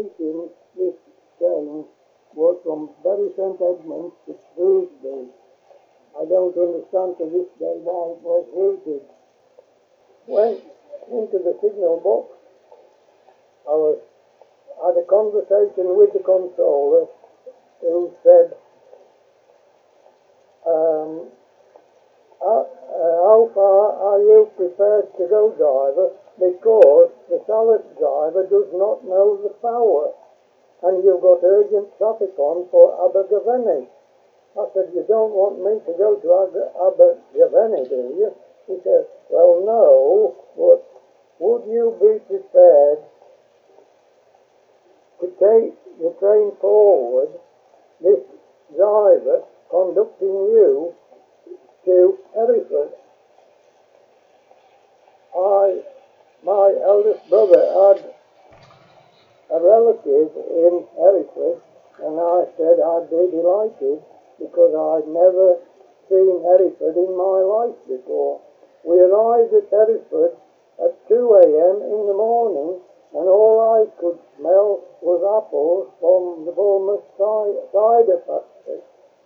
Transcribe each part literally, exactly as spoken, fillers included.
meeting this train was from Bury St Edmunds to Shrewsbury. I don't understand to this day why it was routed. Went into the signal box. I was had a conversation with the controller who said, um, how, uh, how far are you prepared to go, driver? Because the solid driver does not know the power, and you've got urgent traffic on for Abergavenny. I said, you don't want me to go to Abergavenny, do you? He said, well, no, but would you be prepared to take the train forward, this driver conducting you to Hereford? I, my eldest brother had a relative in Hereford, and I said I'd be delighted because I'd never seen Hereford in my life before. We arrived at Hereford at two a.m. in the morning, and all I could smell was apples from the Bournemouth cider factory.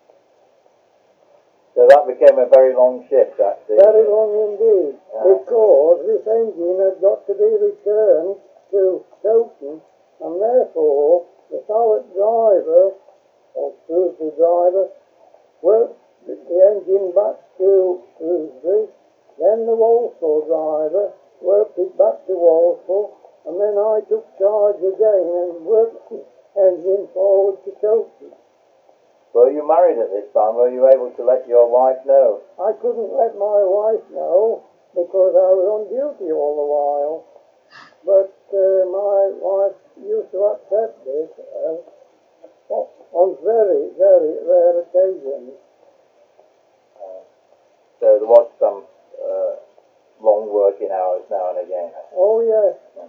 So that became a very long shift, actually. Very long indeed, yeah. because this engine had got to be returned to Stoughton, and therefore the solid driver, or Shrewsbury driver, worked the engine back to Shrewsbury, then the Walsall driver worked it back to Walsall, and then I took charge again and worked the engine forward to Stoughton. Were you married at this time? Were you able to let your wife know? I couldn't let my wife know because I was on duty all the while. But uh, my wife used to accept this uh, on very, very rare occasions. Uh, so there was some uh, long working hours now and again. Oh, yes.